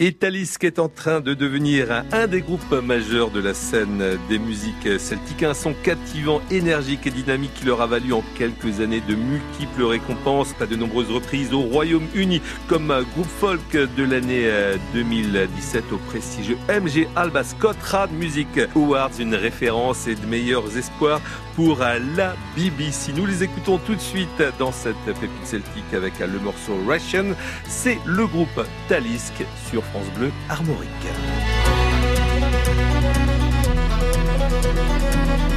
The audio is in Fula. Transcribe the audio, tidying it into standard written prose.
Et Talisk est en train de devenir un des groupes majeurs de la scène des musiques celtiques. Un son captivant, énergique et dynamique qui leur a valu en quelques années de multiples récompenses, à de nombreuses reprises au Royaume-Uni, comme groupe folk de l'année 2017 au prestigieux MG Alba Scott Rad Music Awards, une référence et de meilleurs espoirs pour la BBC. Nous les écoutons tout de suite dans cette pépite celtique avec le morceau Ration. C'est le groupe Talisk sur France Bleu Armorique.